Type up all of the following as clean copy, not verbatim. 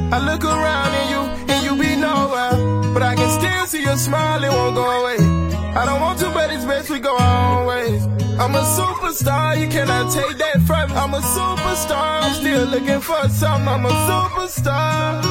I look around and you be nowhere, but I can still see your smile, it won't go away. I don't want to, but it's best we go our own ways. I'm a superstar, you cannot take that from me. I'm a superstar, I'm still looking for something. I'm a superstar.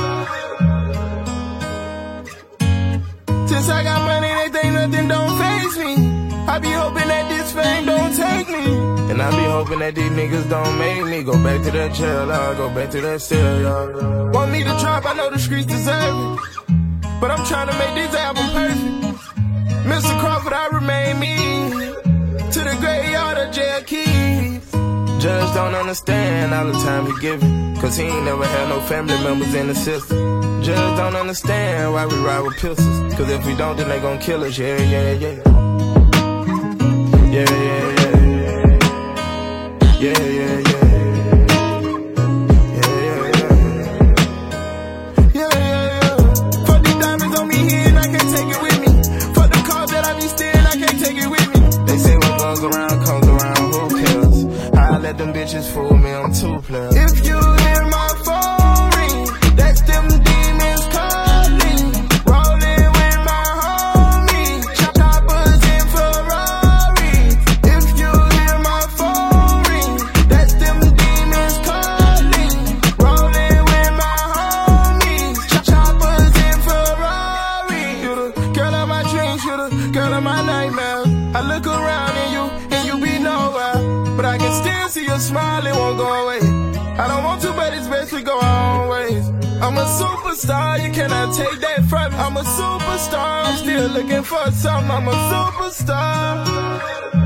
Since I got money, they think nothing don't faze me. I be hoping that this fame don't take me, and I be hoping that these niggas don't make me go back to that jail, I'll go back to that cell, y'all. Want me to drop, I know the streets deserve it, but I'm trying to make this album perfect. Mr. Crawford, I remain me, to the graveyard of jail keys. Judge don't understand all the time he giving, cause he ain't never had no family members in the system. Judge don't understand why we ride with pistols, cause if we don't, then they gon' kill us, yeah, yeah, yeah. Yeah, yeah, yeah. Yeah, yeah, yeah. Yeah, yeah, yeah. Yeah, yeah, yeah. Fuck these diamonds on me here and I can't take it with me. Fuck the cars that I be stealing, I can't take it with me. They say what goes around comes around, who cares? I let them bitches fool me, I'm too player. If you hear my phone ring, that's them demons calling. Rolling with my homies, choppers in Ferrari. If you hear my phone ring, that's them demons calling. Rolling with my homies, choppers in Ferrari. You the girl of my dreams, you the girl of my nightmares. I look around and you be nowhere, but I can still see your smile, it won't go away. I don't want to, but it's best we go our own ways. I'm a superstar, you cannot take that from me. I'm a superstar, I'm still looking for something. I'm a superstar.